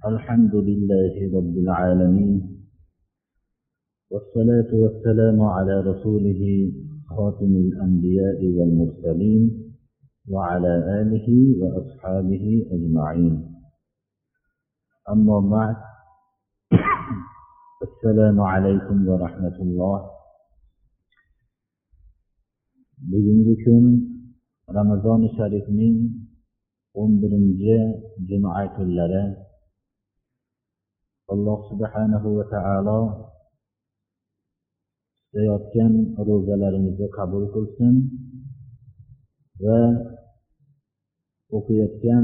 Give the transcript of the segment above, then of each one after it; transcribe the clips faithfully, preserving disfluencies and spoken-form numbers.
الحمد لله رب العالمين، والصلاة والسلام على رسوله خاتم الأنبياء والمرسلين وعلى آله وأصحابه أجمعين. أما بعد، السلام عليكم ورحمة الله. Bugungi kun Ramazon sharifning o'n birinchi juma kunlari. Alloh subhanahu va taolo tutayotgan ro'zalarimizni qabul qilsin va o'qiyotgan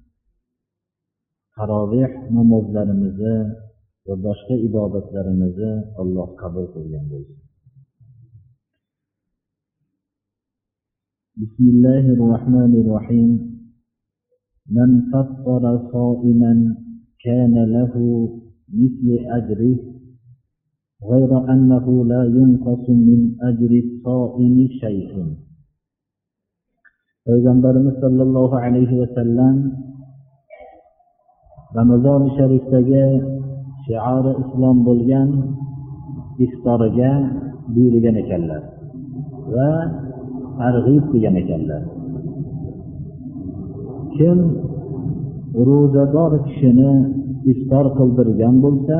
taroveh namozlarimizni va boshqa ibodatlarimizni Alloh qabul qilgan bo'lsin. Bismillahir Rahmanir Rahim. Man fattara sa'iman kana lahu mithlu ajrihi غير أنه لا ينقص من أجر الصائم شيء. Peygamberimiz sallallohu alayhi va sallam Ramazon sharifdagi shiori islom bo'lgan iftoriga buyurgan ekanlar va targ'ib qilgan ekanlar. Kim ro'zador kishini iftor qildirgan bo'lsa,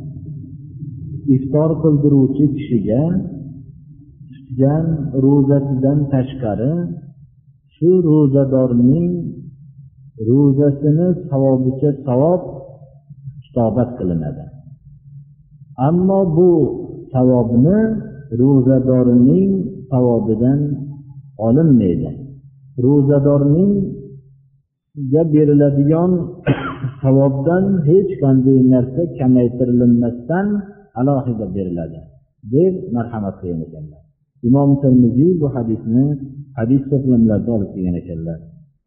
iftor qildiruvchi kishiga tutgan ro'zasidan tashqari shu ro'zadorning ro'zasini savobicha savob kitobat qilinadi. Ammo bu savobni ro'zadorning savobidan olinmaydi. Ro'zadorning ga beriladigan savobdan hech qanday narsa kamaytirilmasdan alohida beriladi deb marhamat qilgan ekanlar. Imom Tirmiziy bu hadisni hadis to'plamlarida olib kelgan ekanlar.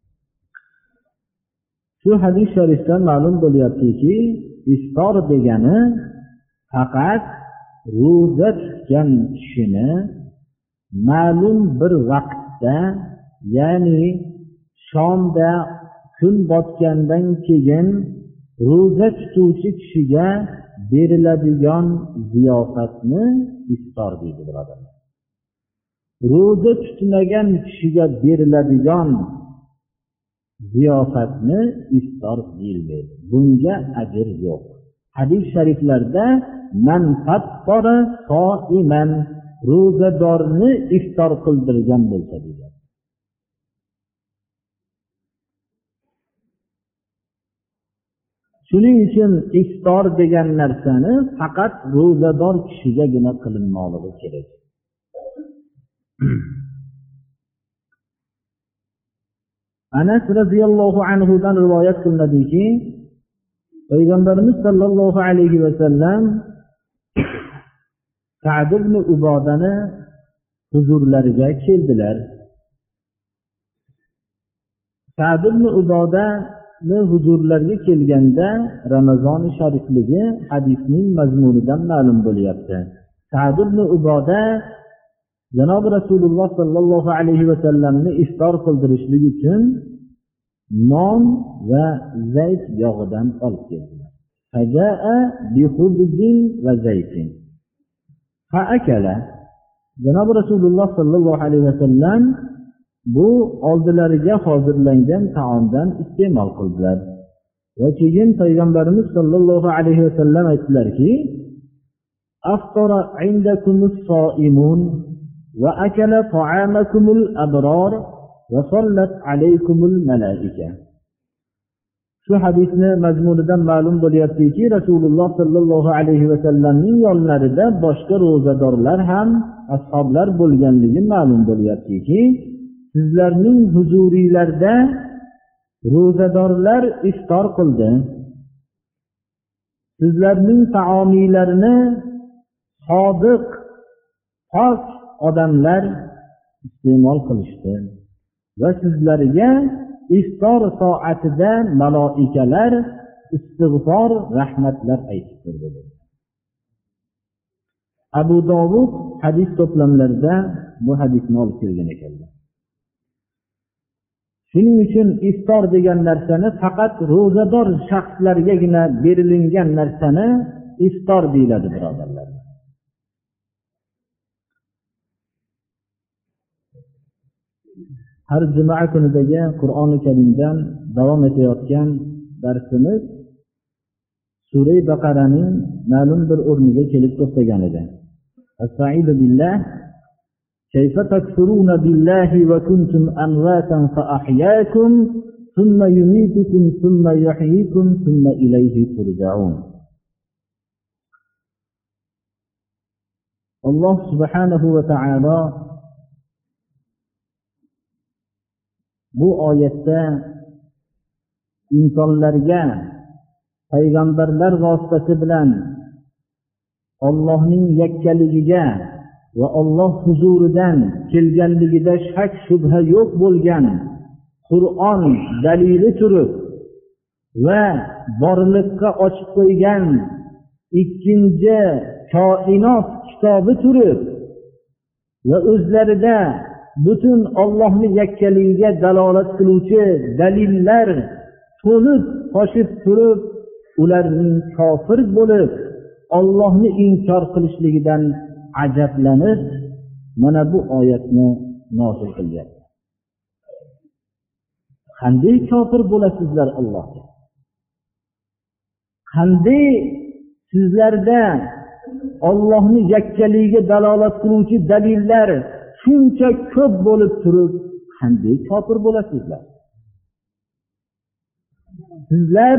Shu hadis sharifdan ma'lum bo'lyaptiki, iftor degani faqat ro'za tutgan kishini ma'lum bir vaqtda, ya'ni shomda kun botgandan keyin ro'za tutuvchi kishiga beriladigan ziyofatni iftor deydi birodarlar. Ro'za tutmagan kishiga beriladigan ziyofatni iftor deyilmaydi. Bunga ajr yo'q. Hadis shariflarda man fattara soiman, ro'zadorni iftor qildirgan bo'lsa deydi. Shuning uchun iftor degan narsani faqat ro'zador kishigagina qilinmoqligi kerak. Anas radhiyallohu anhu dan rivoyat qilinadiki, Payg'ambarimiz sallallohu alayhi va sallam Sa'd ibn Ubodani huzurlariga keldilar. Sa'd ibn Uboda huzurlarga kelganda Ramazon sharifligi hadisning mazmunidan ma'lum bo'lyapti. Sa'd ibn Uboda Janob Rasululloh sallallohu alayhi va sallamni iftor qildirishlik uchun non va zayt yog'idan olib keldilar. Faja'a bi khubzin va zaytin. Fa akala. Janob Rasululloh sallallohu alayhi va sallam bu oldilariga hozirlangan taomdan iste'mol qildilar. Va keyin Payg'ambarimiz sallallohu alayhi va sallam aytdilarki, aftara indakumus soimun va akala ta'amakumul abrar va sallat alaykumul malaika. Shu hadisni mazmunidan ma'lum bo'lyaptiki, Rasululloh sallallohu alayhi va sallamning yonlarida boshqa ro'zadorlar ham ashoblar bo'lganligi ma'lum bo'lyaptiki, sizlarning huzuringlarda ro'zadorlar iftor qildi. Sizlarning taomiylarini sodiq, pok odamlar iste'mol qilishdi va sizlarga iftor soatida maloikalar istig'for, rahmatlar aytib turdi. Abu Dovud hadis to'plamlarida bu hadisni olib kelgan ekanlar. Shuning uchun iftor degan narsani faqat ro'zador shaxslargagina berilingan narsani iftor deyiladi, birodarlar. Har juma kunidagi Qur'oni Karimdan davom etayotgan darsimiz Sura Baqaraning ma'lum bir o'rniga kelib to'xtagan edi. Astaizu billah. كيف تكفرون بالله وكنتم أمواتا فأحياكم ثم يميتكم ثم يحييكم ثم إليه ترجعون. Allah subhanahu va ta'ala bu oyatda insonlarga payg'ambarlar vositasi bilan Allohning yakkaligiga va Alloh huzuridan kelganligida shak shubha yo'q bo'lgan Qur'on dalili turib va borliqqa ochib qo'ygan ikkinchi koinot kitobi turib va o'zlarida butun Allohning yakkaligiga dalolat qiluvchi dalillar to'lib toshib turib, ularning kofir bo'lib Allohni inkor qilishligidan ajablanib mana bu oyatni nozil qilgan. Qanday kofir bo'lasizlar Allohga? Qanday sizlarda Allohning yakkaligiga dalolat qiluvchi dalillar shuncha ko'p bo'lib turib, qanday kofir bo'lasizlar? Sizlar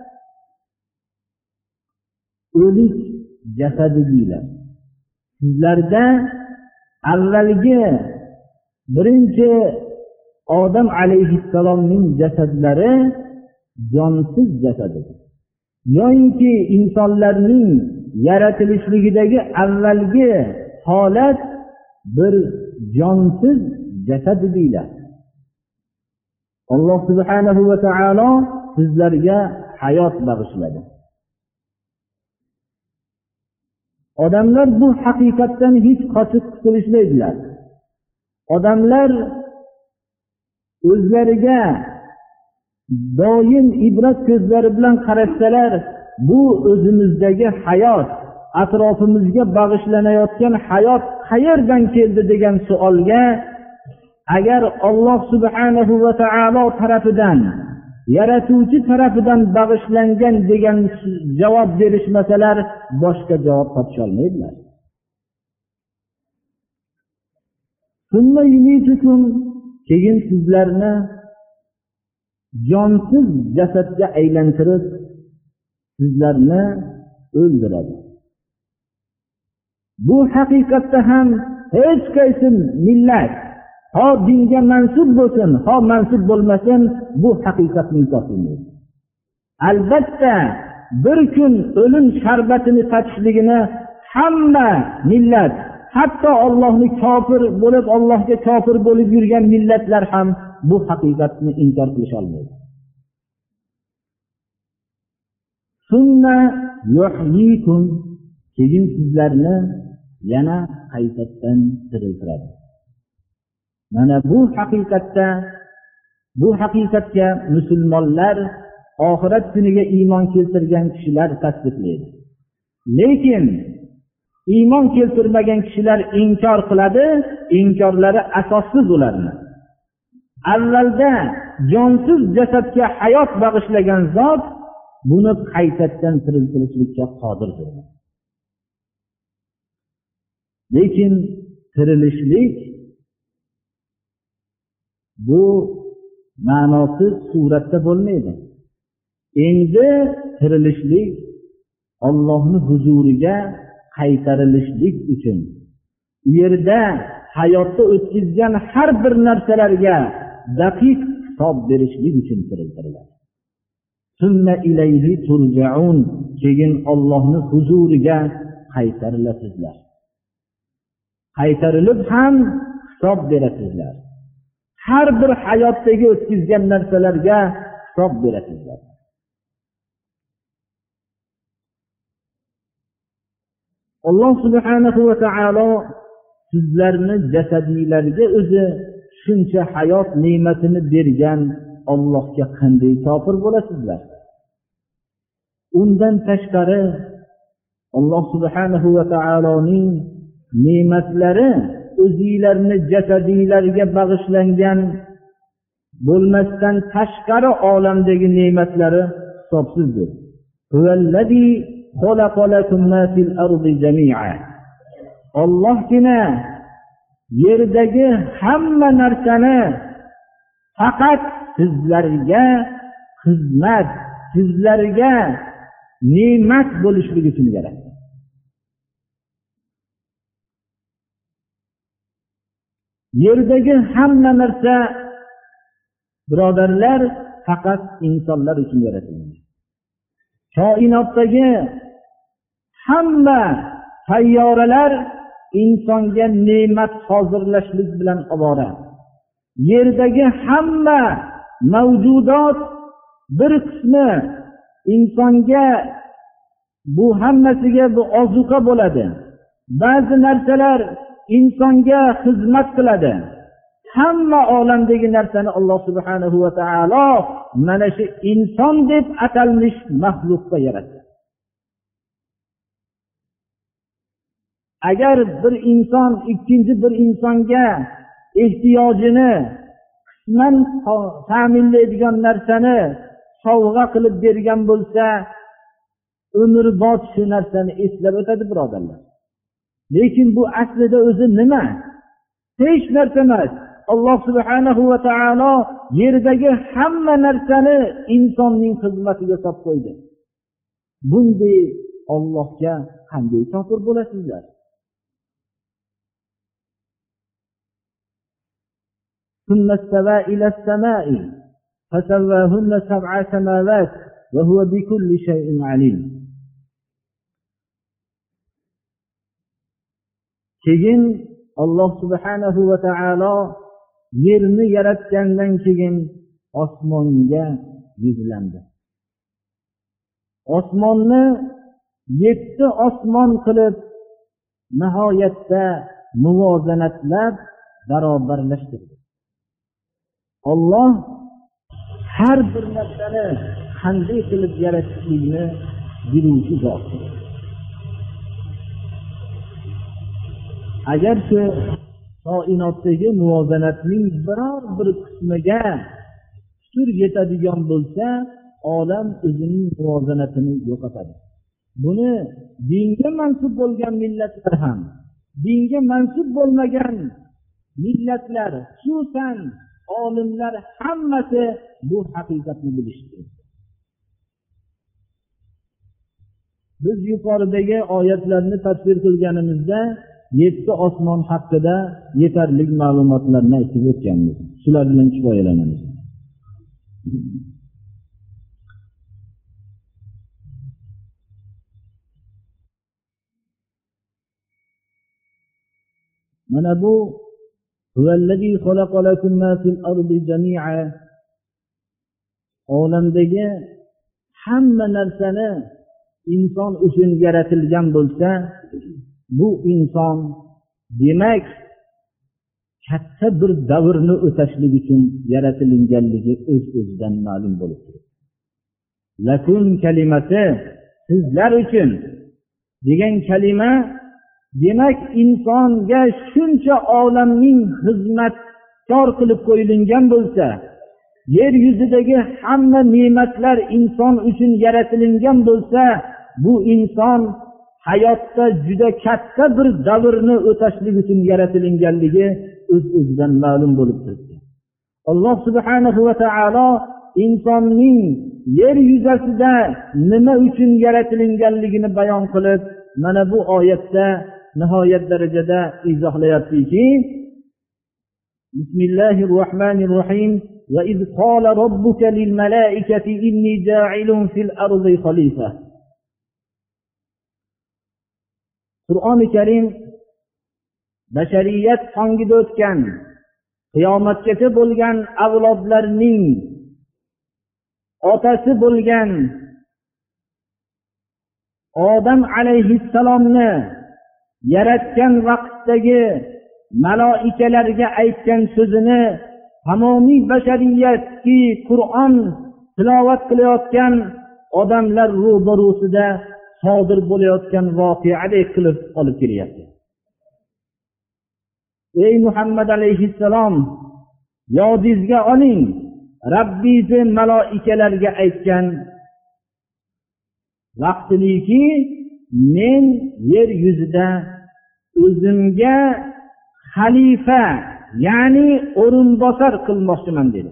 o'lik jasadingizlar. Sizlarda avvalgi birinchi Odam alayhissalomning jasadlari jonsiz jasad edi. Yo'inki insonlarning yaratilishligidagi avvalgi holat bir jonsiz jasad edilar. Alloh subhanahu va taolo sizlarga hayot bag'ishladi. Odamlar bu haqiqatdan hech qochib qutulishmaydilar. Odamlar o'zlariga doim ibrat ko'zlari bilan qarashsalar, bu o'zimizdagi hayot, atrofimizga bag'ishlanayotgan hayot qayerdan keldi degan savolga agar Alloh subhanahu va taolo tarafidan, yaratuvchi tarafidan bag'ishlangan degan javob berishmasalar, boshqa javob topisha olmaydilar. Summa yumitukum, keyin sizlarni jonsiz jasadga aylantirib sizlarni o'ldiradi. Bu haqiqatda ham hech qaysi millat, ha dinga mansub bo'lsin, ha mansub bo'lmasin, bu haqiqatni inkor qilmaydi. Albatta bir kun o'lim sharbatini tatishligini hamma millat, hatto Allohni kofir bo'lib, Allohga kofir bo'lib yurgan millatlar ham bu haqiqatni inkor qilisha olmaydi. Sunna yuhyikum, keyin sizlarni yana qaytadan tiriltiradi. Mana bu haqiqatda, bu haqiqatga musulmonlar, oxirat kuniga iymon keltirgan kishilar tasdiqlaydi. Lekin iymon keltirmagan kishilar inkor qiladi, inkorlari asossiz ularni. Avvalda jonsiz jasadga hayot bag'ishlagan zot buni qaytadan tiriltirishlikka qodirdir. Lekin tirilishlik bu ma'nosiz suratda bo'lmaydi. Endi tirilishlik Allohning huzuriga qaytarilishlik uchun, u yerda hayotda o'tkazgan har bir narsalarga daqiq hisob berishlik uchun tiriltiriladi. Sunna ilayhi turja'un, keyin Allohning huzuriga qaytarilasizlar. Qaytarilib ham hisob berasizlar. Har bir hayotdagi o'tkazgan narsalarga hisob berasizlar. Alloh subhanahu va taolo sizlarni jasadinglarga o'zi shuncha hayot ne'matini bergan Allohga qanday kofir bo'lasizlar? Undan tashqari Alloh subhanahu va taoloning ne'matlari o'zingizlarni jasadingizlarga bag'ishlangan bo'lmasdan tashqari olamdagi ne'matlari hisobsizdir. Huvallazi xalaqa lakum ma fil ardi jami'a. Allohgina yerdagi hamma narsani faqat sizlarga xizmat, sizlarga ne'mat bo'lishligi uchun yaratdi. Yerdagi hamma narsa birodarlar faqat insonlar uchun yaratilgan. Koinotdagi hamma sayyoralar insonga ne'mat hozirlashlik bilan iborat. Yerdagi hamma mavjudot bir qismi insonga bu hammasiga bu ozuqa bo'ladi. Ba'zi narsalar insonga xizmat qiladi. Hamma olamdagi narsani Alloh subhanahu va taolo mana shu inson deb atalmish mahluqqa yaratdi. Agar bir inson ikkinchi bir insonga ehtiyojini qisman ta'minlaydigan narsani sovg'a qilib bergan bo'lsa, umrbod shu narsani eslab o'tadi birodarlar. Lekin bu aslida o'zi nima? Hech narsa emas. Alloh subhanahu va taolo yerdagi hamma narsani insonning xizmatiga solib qo'ydi. Bunday Allohga qanday kofir bo'lasizlar? ثم استوى إلى السماء فسواهن سبع سماوات وهو بكل شيء عليم. Keyin Alloh subhanahu va taolo yerni yaratgandan keyin osmonga yuzlandi. Osmonni yetti osmon qilib nihoyatda muvozanatlab barobarlashtirdi. Alloh har bir narsani qanday qilib yaratishligini biluvchi zotdir. Agar shu koinotdagi muvozanatning biror bir qismiga putur yetadigan bo'lsa, olam o'zining muvozanatini yo'qotadi. Buni dinga mansub bo'lgan millatlar ham, dinga mansub bo'lmagan millatlar, xususan olimlar hammasi bu haqiqatni bilishdi. Biz yuqoridagi oyatlarni tafsir qilganimizda yetti osmon haqida yetarli ma'lumotlarni aytib o'tganmiz. Shular bilan kifoyalanamiz. Mana bu huvallazi xalaqa lakum ma fil ardi jami'a. Olamdagi hamma narsani inson uchun yaratilgan bo'lsa, bu inson demak katta bir davrni o'tashlik uchun yaratilganligi o'z-o'zidan ma'lum bo'lib turibdi. Lakum kalimati sizlar uchun degan kalima demak insonga shuncha olamning xizmatkor qilib qo'yilgan bo'lsa, yer yuzidagi hamma ne'matlar inson uchun yaratilgan bo'lsa, bu inson hayotda juda katta bir davrni o'tashlik uchun yaratilganligi o'z-o'zidan ma'lum bo'lib turibdi. Alloh subhanahu va taolo insonning yer yuzasida nima uchun yaratilganligini bayon qilib, mana bu oyatda nihoyat darajada izohlayaptiki, Bismillahir Rahmanir Rahim va iz qala robbuka lil malaikati inni ja'ilun fil ardi khalifa. Qur'oni Karim bashariyat ongida o'tgan qiyomatgacha bo'lgan avlodlarning otasi bo'lgan Odam alayhissalomni yaratgan vaqtdagi maloikalarga aytgan so'zini tamomiy bashariyatki Qur'on tilovat qilayotgan odamlar ro'barusida sodir bo'layotgan voqeadek qilib olib kelyapti. Ey Muhammad alayhissalom, yodingizga oling, Rabbingiz maloikalarga aytgan vaqtiki men yer yuzida o'zimga xalifa, ya'ni o'rinbosar qilmoqchiman dedi.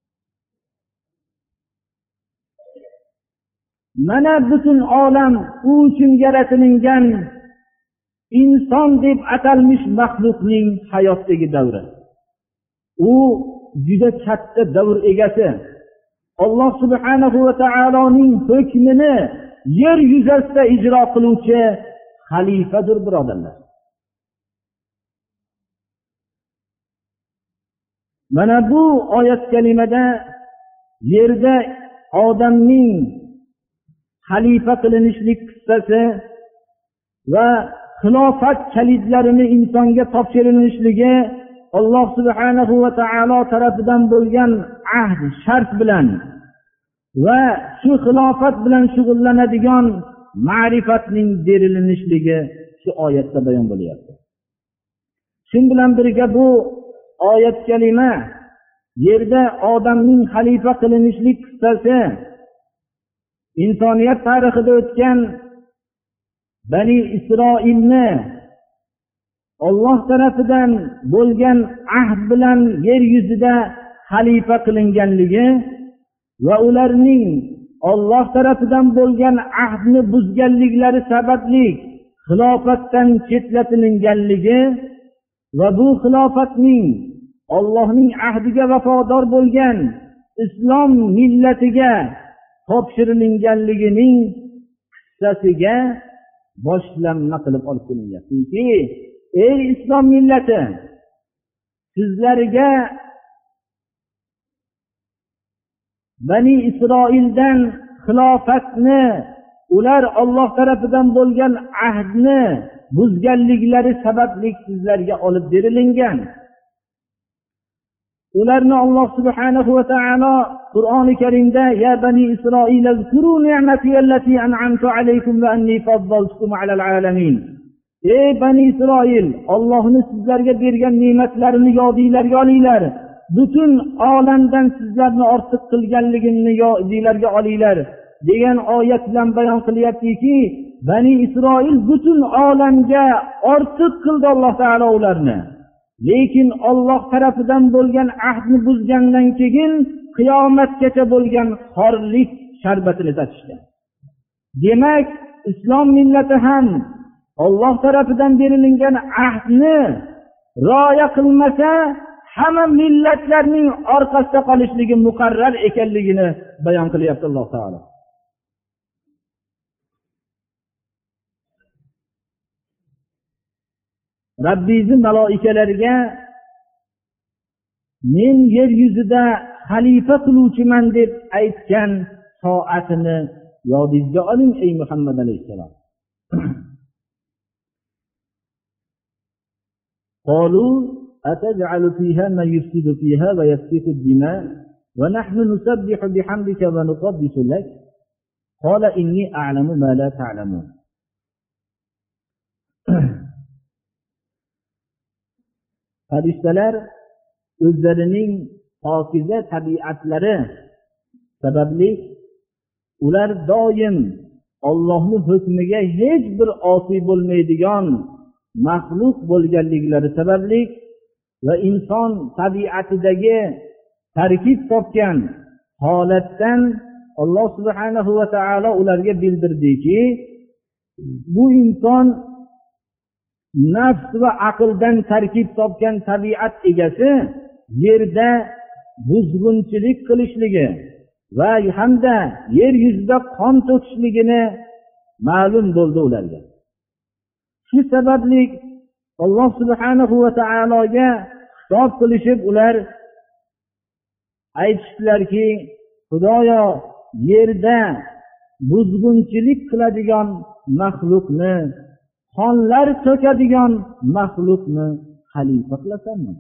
Mana butun olam u uchun yaratilingan inson deb atalmish maxluqning hayotdagi davri. U juda katta davr egasi. Alloh subhanahu va taoloning hukmini yer yuzasida ijro qiluvchi xalifadir, birodarlar. Mana bu oyat kalimada yerda odamning xalifa qilinishlik qissasi va xilofat kalidlarini insonga topshirilishligi Alloh subhanahu va taolo tarafidan bo'lgan ahd, shart bilan va shu xilofat bilan shug'ullanadigan ma'rifatning berilishligi shu oyatda bayon bo'lyapti. Shu bilan birga bu oyat kalima yerda odamning xalifa qilinishlik qissasi insoniyat tarixida o'tgan Bani Isroilni Alloh tarafidan bo'lgan ahd bilan yer yuzida xalifa qilinganligi va ularning Alloh tarafidan bo'lgan ahdni buzganliklari sababli xilofatdan chetlatilinganligi va bu xilofatning Allohning ahdiga vafodor bo'lgan islom millatiga topshirilinganligining qissasiga boshlanma qilib olib kelinyaptiki, ey islom millati, sizlarga Bani Isroildan xilofatni, ular Alloh tarafidan bo'lgan ahdni buzganliklari sababli sizlarga olib berilingan. Ularni Alloh subhanahu va taolo Qur'oni Karimda ya bani Isroil zkuru ni'mati allati an'amtu alaykum va anni faddaltukum 'alal alamin. Ey bani Isroil, Allohning sizlarga bergan ne'matlarini yodinglarga olinglar. Butun olamdan sizlarni ortiq qilganligimni yodinglarga olinglar degan oyat bilan bayon qilyaptiki, Bani Isroil butun olamga ortiq qildi Alloh taolo ularni. Lekin Alloh tarafidan bo'lgan ahdni buzgandan keyin qiyomatgacha bo'lgan xorlik sharbatini tatishdi. Demak, islom millati ham Alloh tarafidan berilgan ahdni rioya qilmasa, hamma millatlarning orqasida qolishligi muqarrar ekanligini bayon qilyapti Alloh taolo. Rabbingiz maloikalariga men yer yuzida xalifa qiluvchiman deb aytgan soatini yodingizga oling ey Muhammad alayhissalom. Qalu ataj'alu fiha man yufsidu fiha wa yasfiku ad-dima wa nahnu nusabbihu bihamdika wa nuqaddisu lak qala inni a'lamu ma la ta'lamun. Farishtalar o'zlarining pokiza tabiatlari sababli ular doim Allohning hukmiga hech bir osiy bo'lmaydigan maxluq bo'lganliklari sababli va inson tabiatidagi tarkib topgan holatdan Alloh subhanahu va taolo ularga bildirdiki, bu inson nafs va aqldan tarkib topgan tabiat egasi yerda buzg'unchilik qilishligi va hamda yer yuzida qon to'kishligini ma'lum bo'ldi ularga. Shu sababli Alloh subhanahu va taologa xitob qilishib ular aytishdilarki, Xudoyo, yerda buzg'unchilik qiladigan maxluqni, qonlar to'kadigan maxluqni xalifa qilasanmi?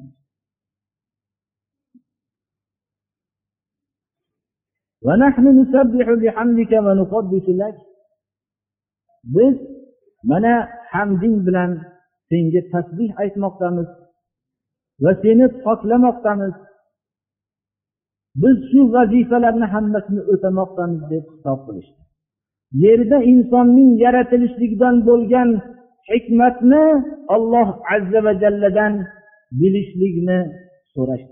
Va nahnu nusabbihu bihamdika va nuqaddisu lak. Biz mana hamding bilan senga tasbih aytmoqdamiz va seni poklamoqdamiz. Biz shu vazifalarni hammasini o'tamoqdamiz deb xitob qilishdi. Yerda insonning yaratilishligidan bo'lgan hikmatni Alloh azza va jalladan bilishlikni so'rashdi.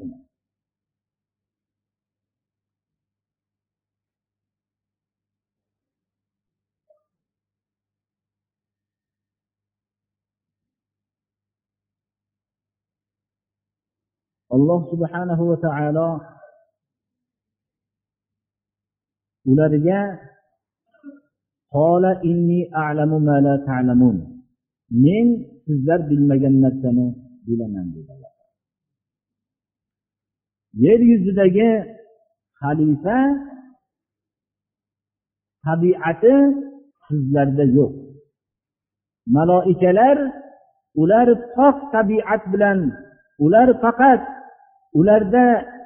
Alloh subhanahu va taolo ularga qola inni a'lamu ma la ta'lamun, men sizlar bilmagan narsani bilaman dedilar. Yer yuzidagi xalifa tabiati sizlarda yo'q. Maloikalar ular pok tabiat bilan, ular faqat ularda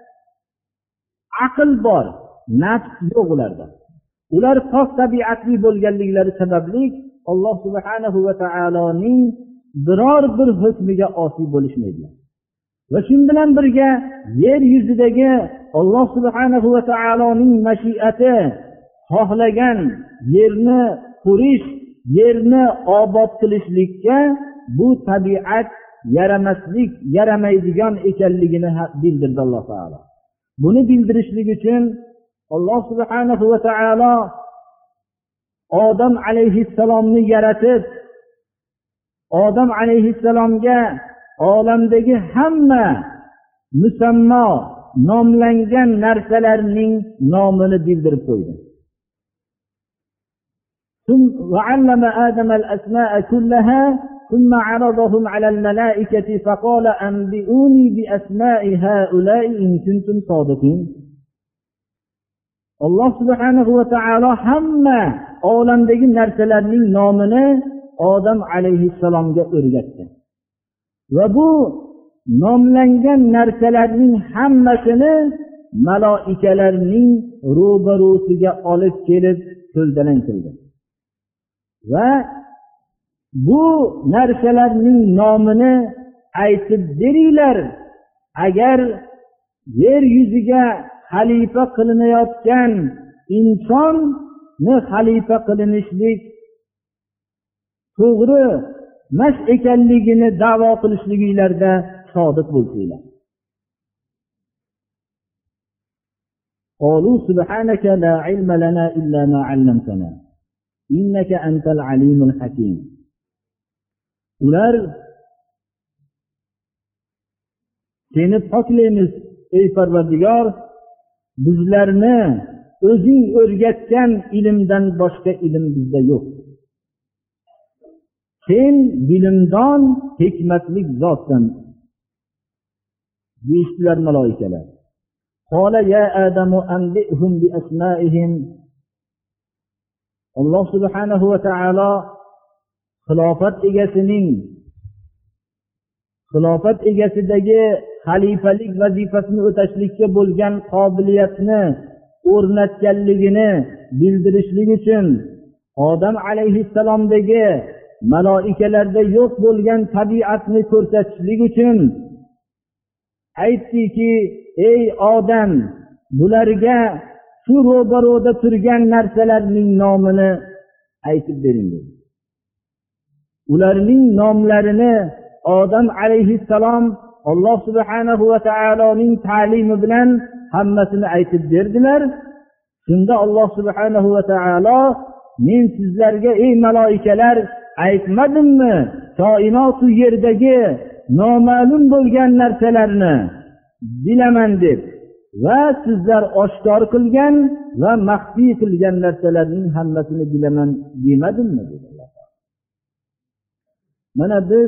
aql bor, nafs yo'q ularda. Ular pok tabiatli bo'lganliklari sababli Alloh subhanahu va taoloning biror bir hukmiga osiy bo'lishmaydilar. Va shun bilan birga yer yuzidagi Alloh subhanahu va taoloning mashiati xohlagan yerni qurish, yerni obod qilishlikka bu tabiat yaramaslik, yaramaydigan ekanligini bildirdi Alloh taolo. Buni bildirishlik uchun Alloh subhanahu va taolo Odam alayhissalomni yaratib, Odam alayhissalomga olamdagi hamma musammo nomlangan narsalarning nomini bildirib qo'ydi. وعلم آدم الأسماء كلها ثم عرضهم على الملائكة فقال أنبئوني بأسماء هؤلاء إن كنتم صادقين. Alloh subhanahu va taolo hamma olamdagi narsalarning nomini Odam alayhissalomga o'rgatdi. Va bu nomlangan narsalarning hammasini maloikalarning ro'barusiga olib kelib so'zdan qildi. Va bu narsalarning nomini aytib beringlar, agar yer yuziga xalifa qilinayotgan insonni xalifa qilinishlik to'g'ri emas ekanligini da'vo qilishliginglarda sodiq bo'lsanglar. Qalu subhanaka la ilma lana illa ma 'allamtana innaka antal alimul hakim. Ular seni poklaymiz ey Parvardigor, bizlarni o'zing o'rgatgan ilmdan boshqa ilm bizda yo'q. Sen bilimdon, hikmatli zotsan deyishdilar maloikalar. Qala ya Adamu anbihum bi asma'ihim. Alloh subhanahu va taolo xilofat egasining xilofat egasidagi xalifalik vazifasini o'tashlikka bo'lgan qobiliyatni o'rnatganligini bildirishlik uchun Odam alayhissalomdagi maloikalarda yo'q bo'lgan tabiatni ko'rsatishlik uchun aytdiki, ey Odam, bularga shu ro'baro'da turgan narsalarning nomini aytib bering dedi. Ularning nomlarini Odam alayhissalom Alloh subhanahu va taoloning ta'limi bilan hammasini aytib berdilar. Shunda Alloh subhanahu va taolo, men sizlarga ey maloikalar aytmadimmi, koinotu yerdagi noma'lum bo'lgan narsalarni bilaman deb, va sizlar oshkor qilgan va maxfiy qilgan narsalarning hammasini bilaman demadimmi dedilar. Mana biz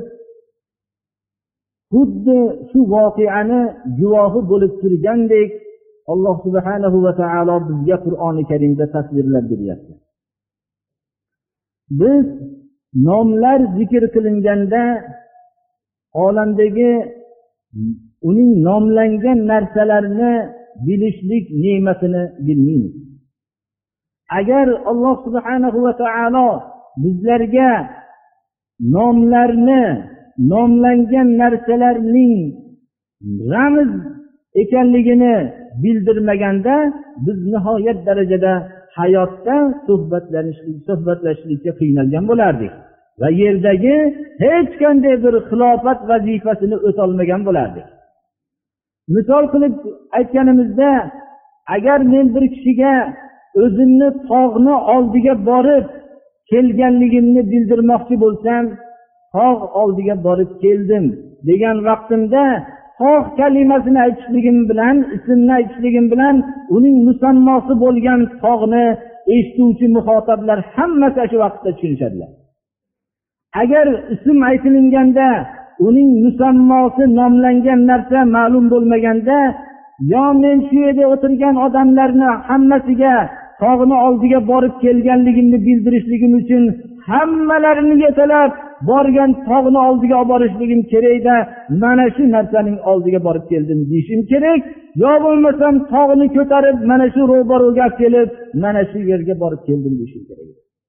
xuddi shu voqeani guvohi bo'lib turgandek Alloh subhanahu va taolo bizga Qur'oni Karimda tasvirlab beryapti. Biz nomlar zikr qilinganda olamdagi uning nomlangan narsalarini bilishlik ne'matini bilmaymiz. Agar Alloh subhanahu va taolo bizlarga nomlarni, nomlangan narsalarning ramz ekanligini bildirmaganda, biz nihoyat darajada hayotda suhbatlanishlik, suhbatlashishga qiynalgan bo'lardik va yerdagi hech qanday bir xilofat vazifasini o'tolmagan bo'lardik. Misol qilib aytganimizda, agar men bir kishiga o'zimni tog'ni oldiga borib kelganligimni bildirmoqchi bo'lsam, tog' oldiga borib keldim degan vaqtimda tog' kalimasini aytishligim bilan, ismni aytishligim bilan uning musammosi bo'lgan tog'ni eshituvchi muxotablar hammasi shu vaqtda tushunishadilar. Agar ism aytilganda uning musammosi nomlangan narsa ma'lum bo'lmaganda, yo men shu yerda o'tirgan odamlarni hammasiga tog'ni oldiga borib kelganligimni bildirishligim uchun hammalarini yetalab borgan tog'ni oldiga olib borishligim kerakda, mana shu narsaning oldiga borib keldim deyishim kerak. Yo bo'lmasam tog'ni ko'tarib mana shu ro'baro'ga kelib, mana shu yerga borib keldim deyishim kerak.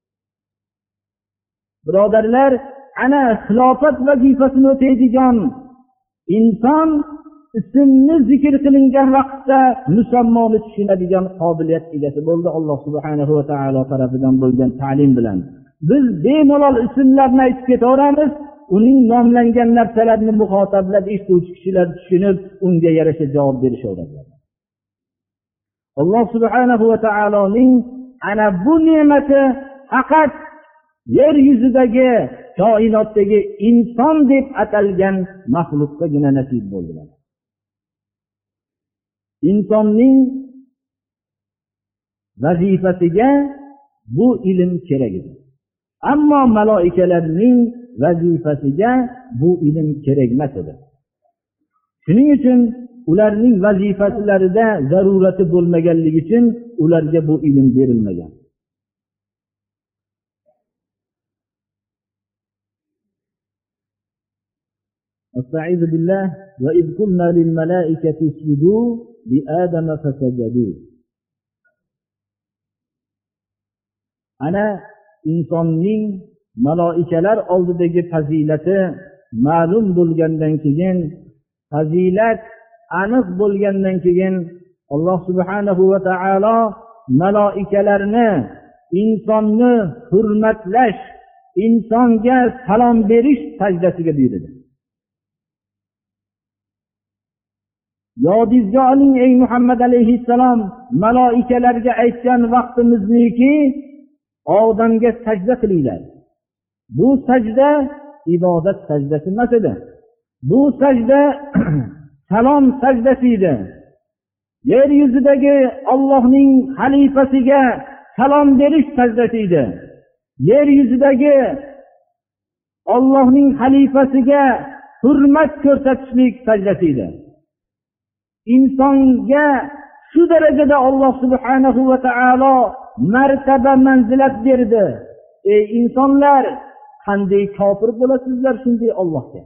Birodarlar, ana xilofat vazifasini o'taydigan inson ismni zikr qilingan vaqtda musammoni tushunadigan qobiliyat egasi bo'ldi Alloh subhanahu va taolo tarafidan bo'lgan ta'lim bilan. Biz bemalol ismlarni aytib ketaveramiz, uning nomlangan narsalarini muxotablar, eshituvchi kishilar tushunib, unga yarasha javob berishaveradilar. Alloh subhanahu va taoloning ana bu ne'mati faqat yer yuzidagi koinotdagi inson deb atalgan maxluqqagina nasib bo'ldilar. Insonning vazifasiga bu ilm kerak edi. Ammo maloikalarning vazifasiga bu ilm kerak emas edi. Shuning uchun ularning vazifalarida zarurati bo'lmaganligi uchun ularga bu ilm berilmagan. Astagfiru billah va id qulna lil malaikati isjudu li adama fasajadu. Ana insonning maloikalar oldidagi fazilati ma'lum bo'lgandan keyin, fazilat aniq bo'lgandan keyin Alloh subhanahu va taolo maloikalarni insonni hurmatlash, insonga salom berish sajdasiga buyurdi. Yodingizga oling ey Muhammad alayhissalom, maloikalarga aytgan vaqtimizniki odamga sajda qilinglar. Bu sajda ibodat sajdasi emas edi. Bu sajda salom sajdasi edi. Yer yuzidagi Allohning xalifasiga salom berish sajdasi edi. Yer yuzidagi Allohning xalifasiga hurmat ko'rsatishlik sajdasi edi. Insonga shu darajada Alloh subhanahu va taolo martaba manzilat berdi. Ey insonlar, qanday kofir bo'lasizlar shunday Allohga.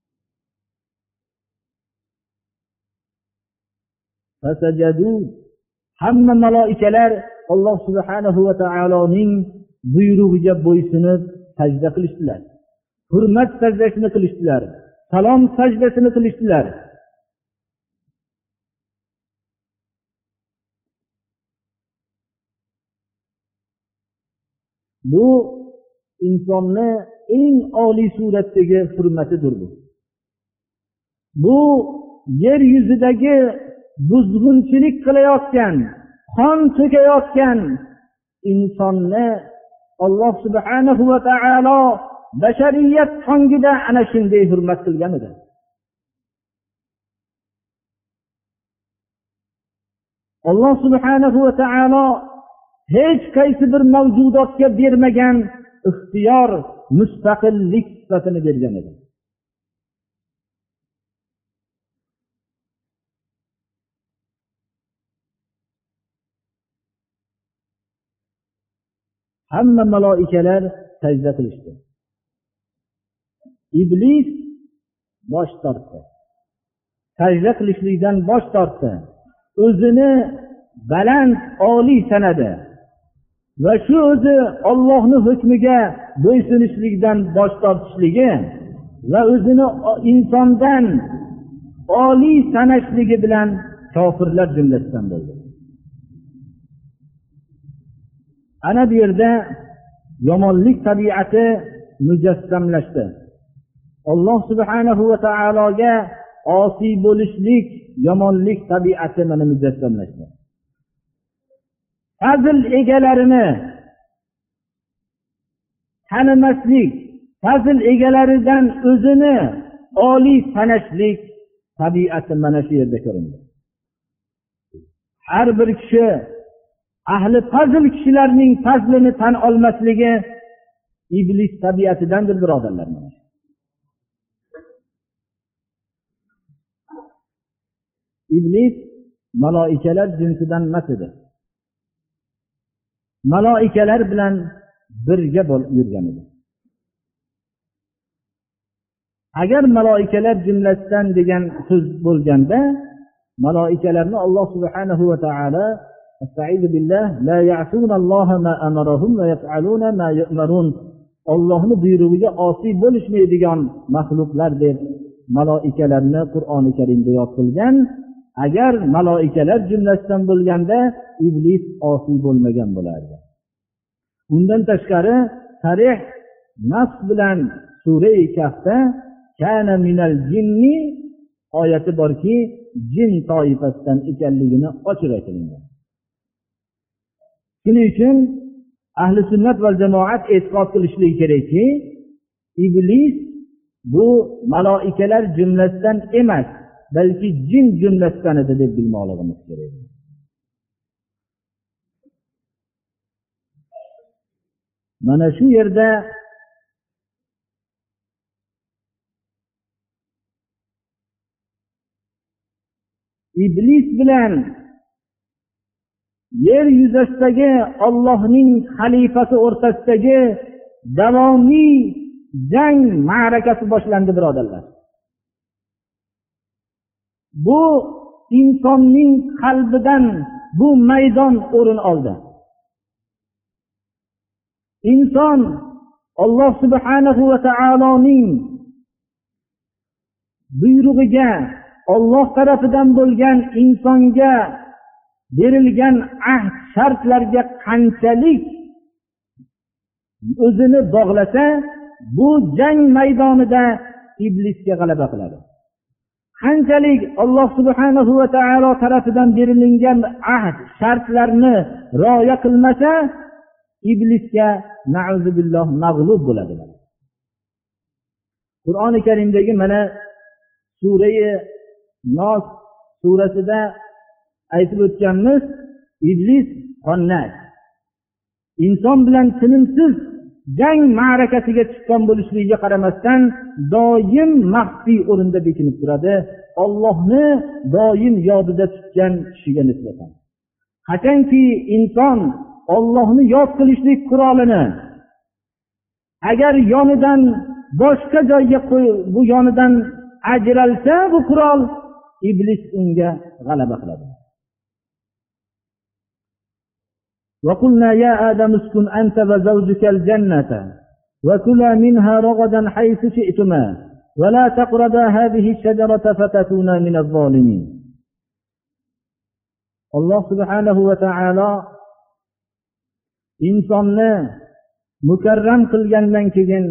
Fasajadu, hamma maloikalar Alloh subhanahu va taoloning buyrug'iga bo'ysunib sajda qilishdilar. Hurmat sajdasini qilishdilar. Salom sajdasini qilishdilar. Bu insonni eng oliy suratdagi hurmatidir bu. Bu yer yuzidagi buzg'unchilik qilayotgan, qon to'kayotgan insonni Alloh subhanahu va taolo bashariyat tongida ana shunday hurmat qilgan edi. Alloh subhanahu va taolo hech qaysi bir mavjudotga bermagan ixtiyor, mustaqillik sifatini bergan edi. Hamma maloikalar sajda qilishdi. Iblis bosh tortdi. Sajda qilishlikdan bosh tortdi. O'zini baland, oliy sanadi va shu o'zi Allohning hukmiga bo'ysunishlikdan bosh tortishligi va o'zini insondan oliy sanashligi bilan kofirlar jumlasidan bo'ldi. Ana bu yerda yomonlik tabiati mujassamlashdi. Alloh subhanahu va taologa osiy bo'lishlik yomonlik tabiati mana mujassamlashdi. Fazl egalarini tanimaslik, fazl egalaridan o'zini oliy sanashlik tabiati mana shu yerda ko'rindi. Har bir kishi ahli fazl kishilarning fazlini tan olmasligi iblis tabiatidandir, birodarlar. İblis malaikalar jinsidan emas edi. Malaikalar bilan birga bo'lib yurgan edi. Agar malaikalar jumlasidan degan so'z bo'lganda, malaikalarni Alloh subhanahu va taolo Estaizu billah la ya'sunalloha ma amarahum va yaf'aluna ma yu'marun. Allohning buyrug'iga osiy bo'lishmaydigan mahluqlar deb malaikalarni Qur'oni Karimda yod qilgan. Agar malaikalar jumlasidan bo'lganda iblis osiy bo'lmagan bo'lardi. Undan tashqari sarih nas bilan sura-i Kahfda kana minal jinni oyati borki, jin toifasidan ekanligini ochiq aytilgan. Shuning uchun ahli sunnat va jamoat e'tiqod qilishligi kerakki, iblis bu malaikalar jumlasidan emas, balki jin jumlasidan edi deb bilmoqligimiz kerak. Mana shu yerda iblis bilan yer yuzasidagi Allohning xalifasi o'rtasidagi davomiy jang ma'rakasi boshlandi, birodarlar. Bu insonning qalbidan bu maydon o'rin oldi. Inson Alloh subhanahu va taoloning buyrug'iga, Alloh tarafidan bo'lgan insonga berilgan ahd shartlarga qanchalik o'zini bog'lasa, bu jang maydonida iblisga g'alaba qiladi. Qanchalik Alloh subhanahu va taolo tarafidan berilgan ahd shartlarni rioya qilmasa, iblisga na'uzu billah mag'lub bo'ladi. Qur'oni Karimdagi mana sura-i Nos surasida aytib o'tganmiz, iblis qonnas inson bilan tinimsiz jang ma'rakasiga chiqqan bo'lishligiga qaramasdan doim maxfiy o'rinda bekinib turadi. Allohni doim yodida tutgan kishiga nisbatan. Qachonki inson Allohni yod qilishlik qurolini agar yonidan boshqa joyga qo'yib, bu yonidan ajralsa, bu qurol iblis unga g'alaba qiladi. وَقُلْنَا يَا آدَمُ اسْكُنْ أَنْتَ وَزَوْجُكَ الْجَنَّةَ وَكُلَا مِنْهَا رَغَدًا حَيْثُ شِئْتُمَا وَلَا تَقْرَبَا هَذِهِ الشَّجَرَةَ فَتَكُونَا مِنَ الظَّالِمِينَ. Alloh subhanahu va taolo insonni mukarram qilgandan keyin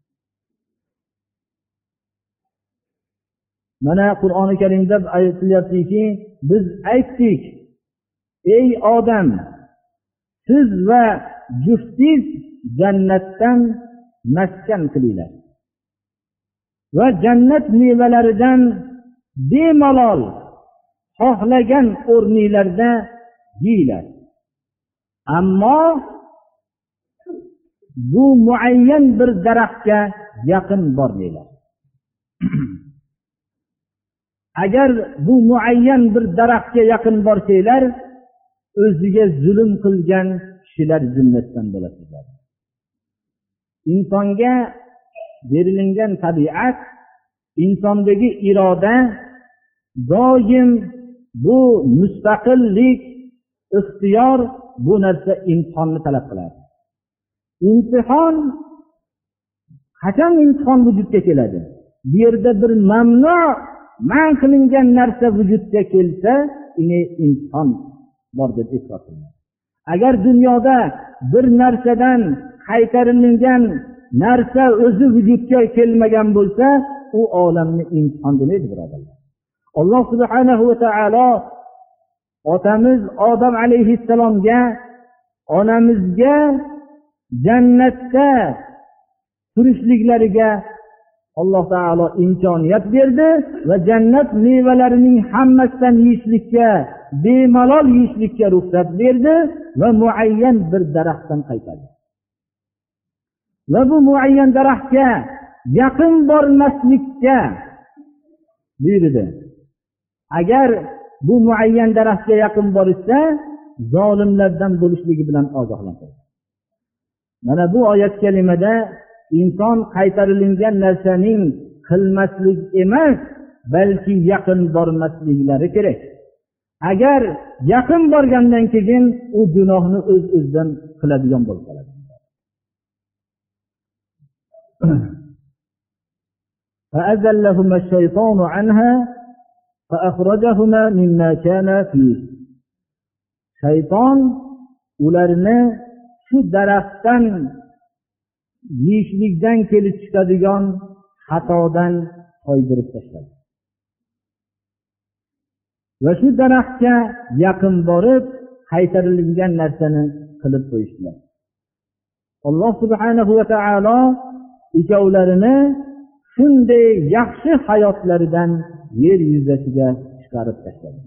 mana Qur'oni Karimda aytilyaptiki, biz aytdik, ey odam, siz va juftingiz jannatdan maskan qilinglar va jannat mevalaridan bemalol xohlagan o'rninglarda yeyinglar. Ammo bu muayyan bir daraxtga yaqin bormanglar. Agar bu muayyan bir daraxtga yaqin borsanglar, o'ziga zulm qilgan kishilar jumlasidan bo'lasizlar. Insonga berilgan tabiat insondagi iroda doim bu mustaqillik, ixtiyor, bu narsa imtihonni talab qiladi. Imtihon qachon imtihon vujudga keladi? Bu yerda bir mamnu, man qilingan narsa vujudga kelsa, uni imtihon bor deb e'tirof qilinadi. Agar dunyoda bir narsadan qaytarilgan narsa o'zi vujudga kelmagan bo'lsa, u olamni imtihon demaydi, birodarlar. Alloh subhanahu va taolo otamiz Odam alayhissalomga, onamizga jannatda turishliklariga Alloh taolo imkoniyat berdi va jannat mevalarining hammasidan yeyishlikka, bemalol yeyishlikka ruxsat berdi va muayyan bir daraxtdan qaytardi. Va bu muayyan daraxtga yaqin bormaslikka buyurdi. Agar bu muayyan daraxtga yaqin borsa, zolimlardan bo'lishligi bilan ogohlantirdi. Mana bu oyat kalimada inson qaytarilgan narsaning qilmaslik emas, balki yaqin bormasliklari kerak. Agar yaqin borgandan keyin u gunohni o'z-o'zidan qiladigan bo'lib qoladi. فأزلهما الشيطان عنها فأخرجهما مما كان فيه. Shayton ularni shu daraxtdan yeyishlikdan kelib chiqadigan xatodan toydirib tashladi. Va shu daraxtga yaqin borib qaytarilgan narsani qilib qo'yishdilar. Alloh subhanahu va taolo ikkovlarini shunday yaxshi hayotlaridan yer yuzasiga chiqarib tashladi.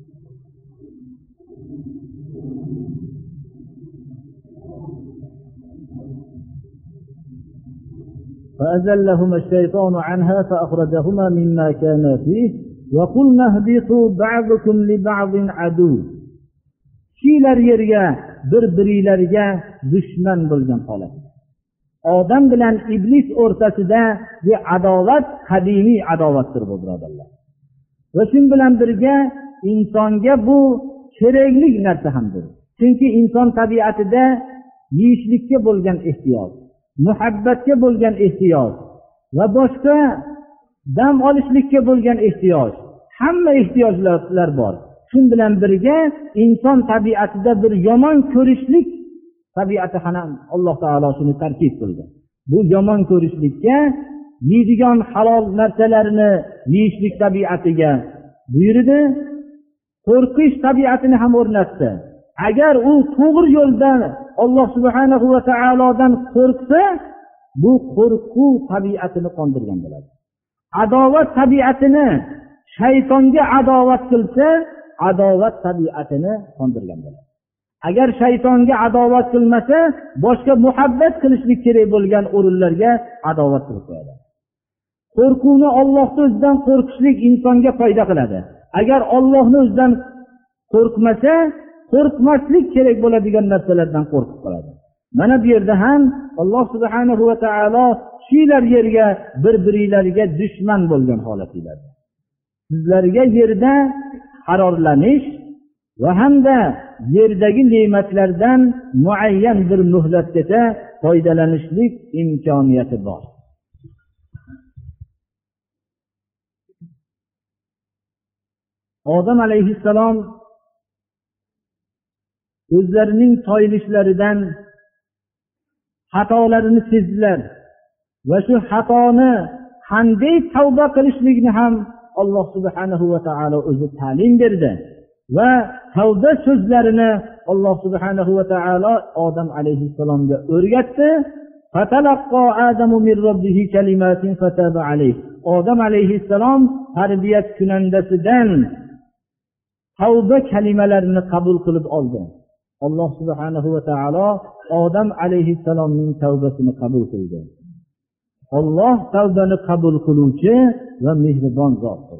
فأزلهما الشيطان عنها فأخرجهما مما كان فيه وقلنا اهبطوا بعضكم لبعض عدو. Kishilar yerga bir-birlariga dushman bo'lgan holat. Odam bilan iblis o'rtasida bir adovat, qadimiy adovatdir bu birodarlar. Va shu bilan birga insonga bu kerakli narsa hamdir. Chunki inson tabiatida yeyishlikka bo'lgan ehtiyoj, muhabbatga bo'lgan ehtiyoj va boshqa dam olishlikka bo'lgan ehtiyoj, hamma ehtiyojlar bor. Shun bilan birga inson tabiatida bir yomon ko'rishlik tabiati ham Alloh taolo shuni tarkib qildi. Bu yomon ko'rishlikka, yeydigan halol narsalarni yeyishlik tabiatiga buyurdi. Qo'rqish tabiatini ham o'rnatdi. Agar u to'g'ri yo'ldan Alloh subhanahu va taolodan qo'rqsa, bu qo'rquv tabiatini qondirgan bo'ladi. Adovat tabiatini shaytonga adovat qilsa, adovat tabiatini qondirgan bo'ladi. Agar shaytonga adovat qilmasa, boshqa muhabbat qilishlik kerak bo'lgan o'rinlarga adovat qilib qo'yadi. Qo'rquvni Allohning o'zidan qo'rqishlik insonga foyda qiladi. Agar Allohning o'zidan qo'rqmasa, qo'rqmaslik kerak bo'ladigan narsalardan qo'rqib qoladi. Mana bu yerda ham Alloh subhanahu va taolo kishilar yerga bir-birlariga dushman bo'lgan holatlar. Sizlarga yerda qarorlanish va hamda yerdagi ne'matlardan muayyan bir muhlatgacha foydalanishlik imkoniyati bor. Odam alayhissalom o'zlarining toyilishlaridan xatolarini sezdilar va shu xatoni qanday tavba qilishlikni ham Alloh subhanahu va taolo o'zi ta'lim berdi va tavba so'zlarini Alloh subhanahu va taolo Odam alayhissalomga o'rgatdi. Fatalaqqa Adamu min robbihi kalimatin fataba alayh. Odam alayhissalom tarbiyat kunandasidan tavba kalimalarini qabul qilib oldi. Alloh subhanahu va taolo Odam alayhissalomning tavbasini qabul qildi. Alloh tavbani qabul qiluvchi va mehribon zotdir.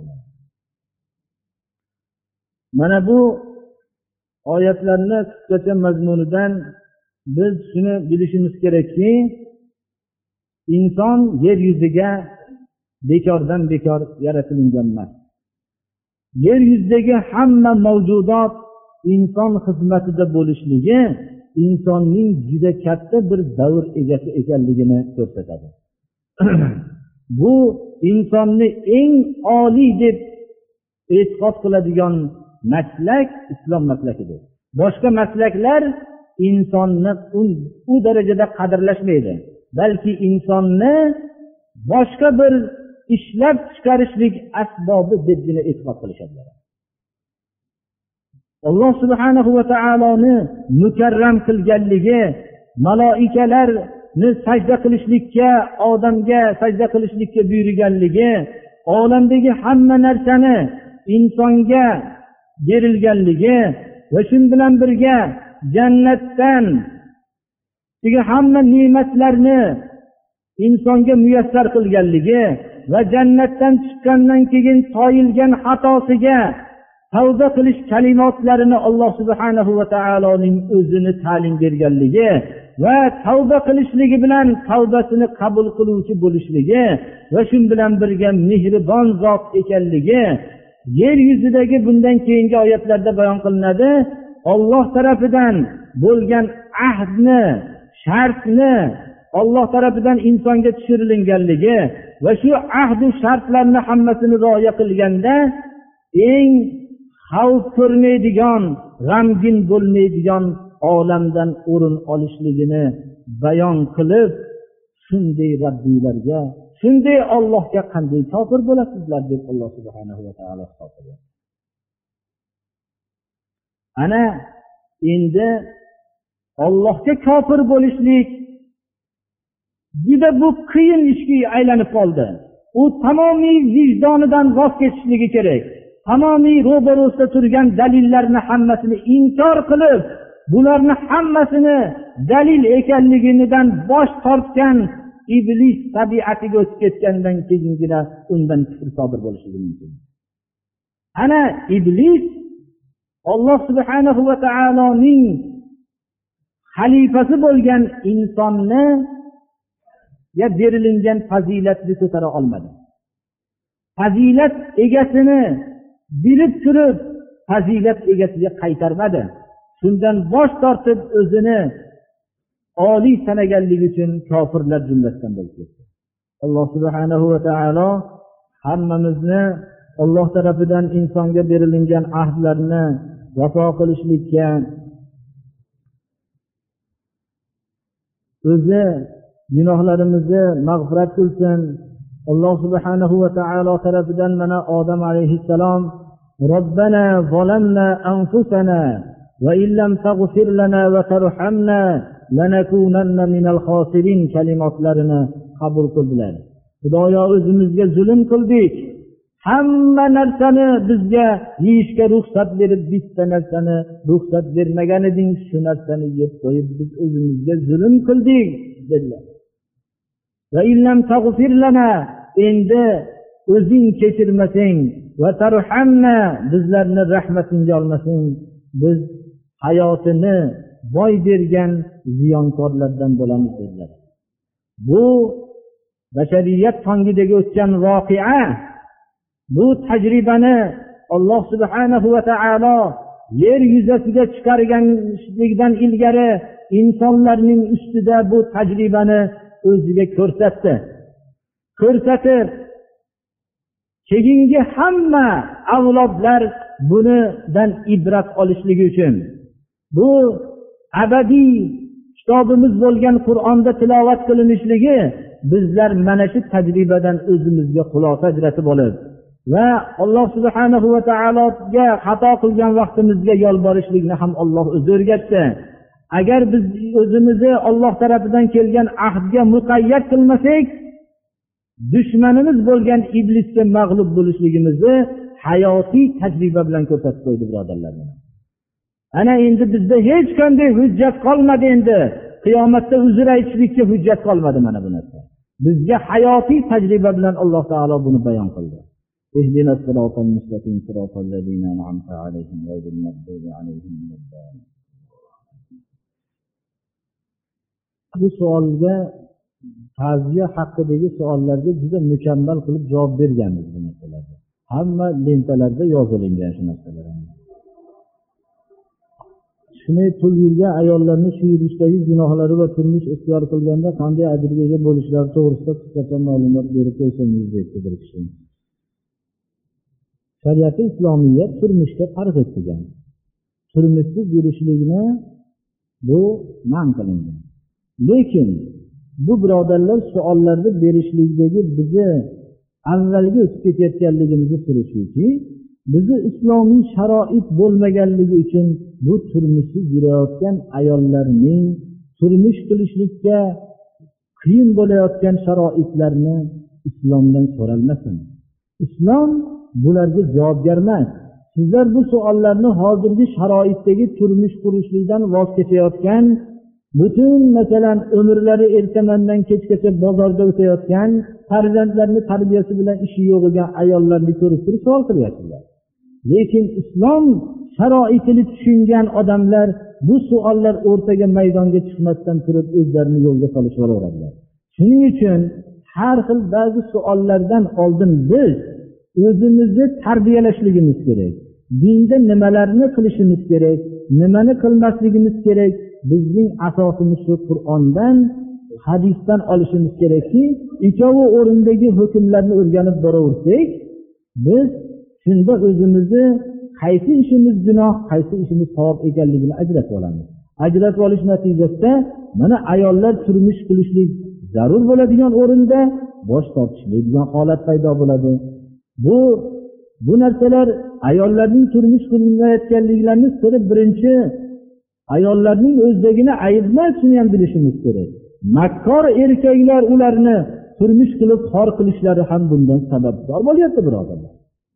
Mana bu oyatlarni qisqacha mazmunidan biz shuni bilishimiz kerakki, inson yer yuziga bekordan bekor yaratilgan emas. Yer yuzidagi hamma mavjudot inson xizmatida bo'lishligi insonning juda katta bir davr egasi ekanligini ko'rsatadi. Bu insonni eng oliy deb e'tiqod qiladigan maslak islom maslakidir. Boshqa maslaklar insonni u darajada qadrlashmaydi, balki insonni boshqa bir ishlab chiqarishlik asbobi debgina e'tiqod qilishadilar. Alloh subhanahu va taoloni mukarram qilganligi, malaikalarni sajda qilishlikka, odamga sajda qilishlikka buyurganligi, olamdagi hamma narsani insonga berilganligi va shu bilan birga jannatdan degan hamma ne'matlarni insonga muyassar qilganligi va jannatdan chiqqandan keyin toyilgan xatosiga tavba qilish kalimatlarini Alloh subhanahu va taoloning o'zini ta'lim berganligi va tavba qilishligi bilan tavbasini qabul qiluvchi bo'lishligi va shu bilan birga mehribon zot ekanligi yer yuzidagi bundan keyingi oyatlarda bayon qilinadi. Alloh tarafidan bo'lgan ahdni, shartni Alloh tarafidan insonga tushirilganligi va shu ahd va shartlarni hammasini rioya qilganda eng xavf ko'rmaydigan, g'amgin bo'lmaydigan olamdan o'rin olishligini bayon qilib, shunday rabbiylarga, shunday Allohga qanday kofir bo'lasizlar deb Alloh subhanahu va taolo hisoblaydi. Ana endi Allohga kofir bo'lishlik juda bu qiyin ishga aylanib qoldi. U tamomiy vijdonidan voz kechishligi kerak. Tamomiy ro'barosida turgan dalillarni hammasini inkor qilib, bularni hammasini dalil ekanligidan bosh tortgan iblis tabiatiga o'tib ketgandan keyingina undan kufr sodir bo'lishi mumkin. Ana iblis Alloh subhanahu va taoloning xalifasi bo'lgan insonni ya berilingan fazilatni ko'tara olmadi. Fazilat egasini bilib turib fazilat egasiga qaytarmadi. Shundan bosh tortib o'zini oliy sanaganligi uchun kofirlar jumlasidan bo'lib ketdi. Alloh subhanahu va taolo hammamizni Alloh tarafidan insonga berilingan ahdlarni vafo qilishlikka, o'zi gunohlarimizni mag'firat qilsin. Alloh subhanahu va taolo tarafidan mana Odam alayhissalom Robbana zalamna anfusana va illam taghfir lana va tarhamna lanakunanna minal khosirin kalimatlarini qabul qildilar. Xudoyo, o'zimizga zulm qildik. Hamma narsani bizga yeyishga ruxsat berib, bitta narsani ruxsat bermagan eding, shu narsani yeb qo'yib biz o'zimizga zulm qildik dedilar. Va illam taghfir lana, endi o'zing kechirmasang va tarhamna, bizlarni rahmatingga olmasang, biz hayotini boy bergan ziyonkorlardan bo'lamiz dedilar. Bu bashariyat tongidagi o'tgan voqea, bu tajribani Alloh subhanahu va taolo yer yuzasiga chiqarganlikdan ilgari insonlarning ustida bu tajribani o'ziga ko'rsatdi. Ko'rsatib, keyingi hamma avlodlar bundan ibrat olishligi uchun bu abadiy kitobimiz bo'lgan Qur'onda tilovat qilinishligi bizlar mana shu tajribadan o'zimizga xulosa ajratib olib va Alloh subhanahu va taologa xato qilgan vaqtimizga yolborishlikni ham Alloh o'zi o'rgatdi. Agar biz o'zimizni Alloh tarafidan kelgan ahdga muqayyat qilmasak, dushmanimiz bo'lgan iblisga mag'lub bo'lishligimizni hayotiy tajriba bilan ko'rsatib qo'ydi, birodarlar. Ana endi bizda hech qanday hujjat qolmadi, endi qiyomatda uzr aytishlikka hujjat qolmadi mana bu narsa. Bizga hayotiy tajriba bilan Alloh taolo buni bayon qildi. Ihdinas siratal mustaqim siratal ladzina an'amta alayhim ghayril maghdubi alayhim waladdallin. Bu savolga ta'ziya haqidagi savollarga juda mukammal qilib javob berganmiz bu narsalarda. Hamma lentalarda yozilingan shu narsalar. Shunday pul yurgan ayollarni shu yurishdagi gunohlari va turmush ixtiyor qilganda qanday ajrga ega bo'lishlari to'g'risida qisqacha ma'lumot berib qo'ysangiz debdi bir kishi. Shariat-i islomiyya turmushga targ'ib qilgan. Turmushsiz yurishlikni bu man qilingan. Lekin bu birodarlar savollarni berishlikdagi bizni avvalgi o'tib ketayotganligimizni ko'rishiki, bizni islomiy sharoit bo'lmaganligi uchun bu turmushsiz yurayotgan ayollarning turmush qilishlikka qiyin bo'layotgan sharoitlarni islomdan so'ralmasin. Islom bularga javobgar emas. Sizlar bu savollarni hozirgi sharoitdagi turmush qurishlikdan voz kechayotgan, butun masalan umrlari ertamandan kechgacha bozorda o'tayotgan, farzandlarni tarbiyasi bilan ishi yo'q bo'lgan ayollarni ko'rib turib savol qilyapsizlar. Lekin islom sharoitini tushungan odamlar bu savollar o'rtaga maydonga chiqmasdan turib o'zlarini yo'lga solishib. Shuning uchun har xil ba'zi savollardan oldin biz o'zimizni tarbiyalashligimiz kerak. Dinda nimalarni qilishimiz kerak, nimani qilmasligimiz kerak. Bizning asosimiz shu Qur'ondan, hadisdan olishimiz kerakki, ikkovi o'rindagi hukmlarni o'rganib boraversak, biz shunda o'zimizni qaysi ishimiz gunoh, qaysi ishimiz savob ekanligini ajratib olamiz. Ajratib olish natijasida mana ayollar turmush qilishlik zarur bo'ladigan o'rinda bosh tortishlaydigan holat paydo bo'ladi. Bu bu narsalar ayollarning turmush qilmayotganliklarini siri birinchi ayollarning o'zligini ayb emas, shuni ham bilishimiz kerak. Makkor erkaklar ularni turmush qilib xor qilishlari ham bundan sababdor bo'lyapti, birodarlar.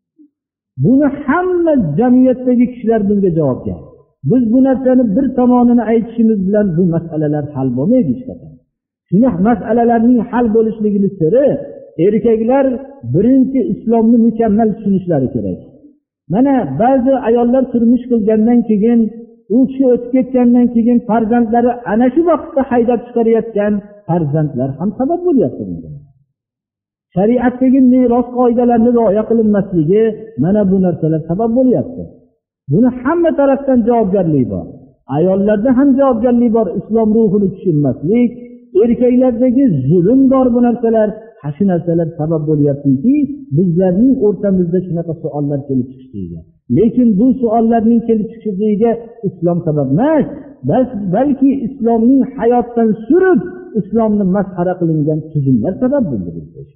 Buni hamma jamiyatdagi kishilar bunga javobgar. Biz bu narsani bir tomonini aytishimiz bilan bu masalalar hal bo'lmaydi hech qachon. Shuni masalalarning hal bo'lishligini siri erkaklar birinchi islomni mukammal tushunishlari kerak. Mana ba'zi ayollar turmush qilgandan keyin, u kishi o'tib ketgandan keyin farzandlari ana shu vaqtda haydab chiqarayotgan farzandlar ham sabab bo'lyapti bunga. Shariatdagi meros qoidalarini rioya qilinmasligi mana bu narsalar sabab bo'lyapti. Buni hamma tarafdan javobgarlik bor. Ayollarda ham javobgarlik bor, islom ruhini tushunmaslik, erkaklardagi zulm bor bu narsalar. Shu narsalar sabab bo'lyaptiki, bizlarning o'rtamizda shunaqa savollar kelib chiqishiga. Lekin bu savollarning kelib chiqishiga islom sabab emas, balki islomning hayotdan surib, islomni masxara qilingan tuzumlar sabab bo'ldi.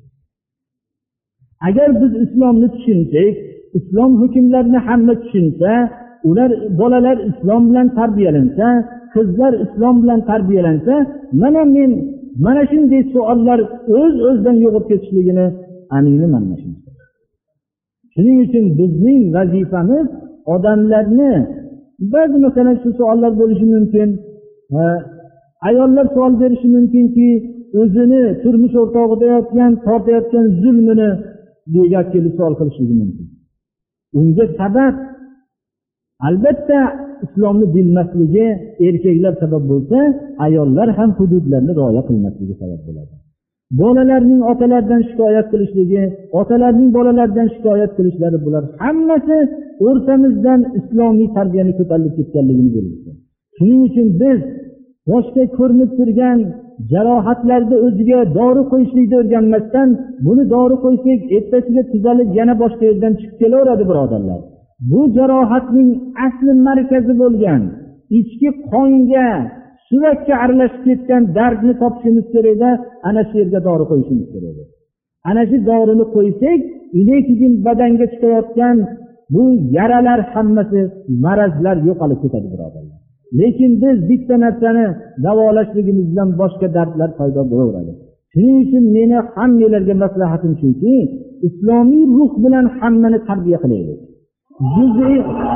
Agar biz islomni tushunsak, islom hukmlarini hamma tushunsa, ular bolalar islom bilan tarbiyalansa, qizlar islom bilan tarbiyalansa, mana men mana shunday savollar o'z-o'zidan yo'qib ketishligini aminman. Shuning uchun bizning vazifamiz odamlarni, ba'zi masalan shu savollar bo'lishi mumkin. Ayollar savol berishi mumkinki, o'zini turmush o'rtog'ida yotgan, tortayotgan zulmini degak kelib savol qilishligi mumkin. Unga sabab albatta islomni bilmasligi erkaklar sabab bo'lsa, ayollar ham hududlarni rioya qilmasligi sabab bo'ladi. Bolalarning otalardan shikoyat qilishligi, otalarning bolalardan shikoyat qilishlari, bular hammasi o'rtamizdan islomiy tarbiyani ko'tarilib ketganligini belgisi. Shuning uchun biz boshqa ko'rinib turgan jarohatlarda o'ziga dori qo'yishlikni o'rganmasdan, buni dori qo'ysak ertasiga tuzalib yana boshqa yerdan chiqib kelaveradi, birodarlar. Bu jarohatning asli markazi bo'lgan, ichki qonga, surakka aralashib ketgan dardni topishimiz kerak-da, ana shu yerga dori qo'yishimiz kerak. Ana shu dorini qo'ysak, ilekin badanga chiqayotgan bu yaralar hammasi, marazlar yo'qolib ketadi, birodarlar. Lekin biz bitta narsani davolashligimiz bilan boshqa dardlar paydo bo'laveradi. Shuning uchun meni hammalarga maslahatim shuki, islomiy ruh bilan hammani tarbiya qilaylik. Juz'iy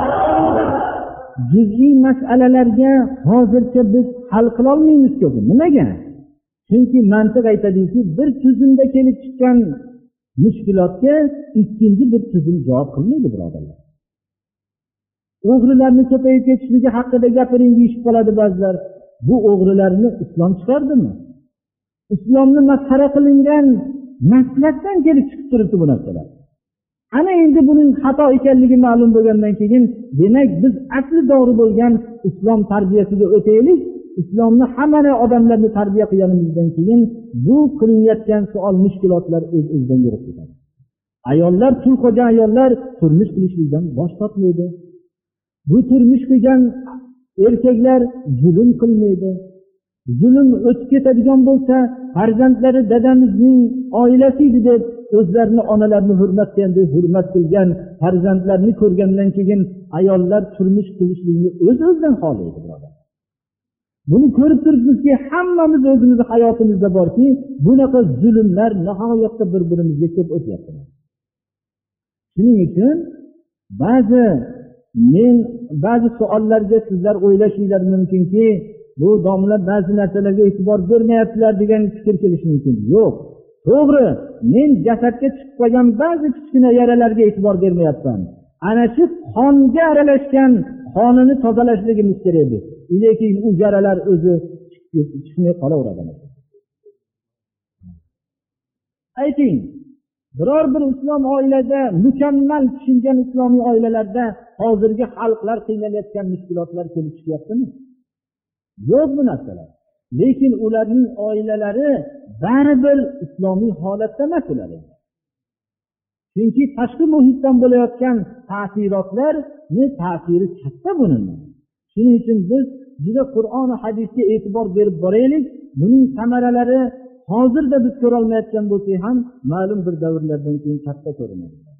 juz'iy masalalarga hozircha biz hal qila olmaymiz-ku. Nimaga? Chunki mantiq aytadiki, bir tuzumda kelib chiqqan mushkulotga ikkinchi bir tuzum javob qilmaydi, birodarlar. O'g'rilarni ko'payib ketishligi haqida gapiring deyishib qoladi ba'zilar. Bu o'g'rilarni islom chiqardimi? islomni masxara qilingan maslakdan kelib chiqib turibdi bu narsalar. Ana endi buning xato ekanligi ma'lum bo'lgandan keyin, demak biz asli to'g'ri bo'lgan islom tarbiyasiga o'taylik. Islomni hamma odamlarni tarbiya qilganimizdan keyin bu qilinayotgan savol mushkulotlar o'z-o'zidan yurib ketadi. Ayollar, tulqo'ja ayollar turmush qilishlikdan bosh tortmaydi. Bu turmush qilgan erkaklar zulm qilmaydi. Zulm o'tib ketadigan bo'lsa, farzandlari dadamizning oilasi edi deb o'zlarini onalarini hurmat qilgandek hurmat qilgan farzandlarni ko'rgandan keyin ayollar turmush qilishlikni o'z-o'zidan xohlaydi, birodar. Buni ko'rib turibmizki, hammamiz o'zimizning hayotimizda borki, bunaqa zulmlar nihoyatda bir-birimizga ko'p o'tyapti. Shuning uchun ba'zi men ba'zi savollarga sizlar o'ylashinglar mumkinki, bu domla ba'zi narsalarga e'tibor bermayaptilar degan fikr kelishi mumkin. Yo'q, to'g'ri, men jasadga chiqib qolgan ba'zi kichkina yaralarga e'tibor bermayapman. Ana shu qonga aralashgan qonini tozalashligimiz kerak edi. Lekin u yaralar o'zi chiqmay qolaveradi. Ayting, biror bir islom oilada, mukammal tushungan islomiy oilalarda hozirgi xalqlar qiynalayotgan mushkulotlar kelib chiqyaptimi? Yo'q bu narsalar. Lekin ularning oilalari baribir islomiy holatda emas ular. Chunki tashqi muhitdan bo'layotgan ta'sirotlarning ta'siri katta buning. Shuning uchun biz juda Qur'on va hadisga e'tibor berib boraylik. Buning samaralari hozirda biz ko'ra olmayotgan bo'lsak ham, ma'lum bir davrlardan keyin katta ko'rinadi.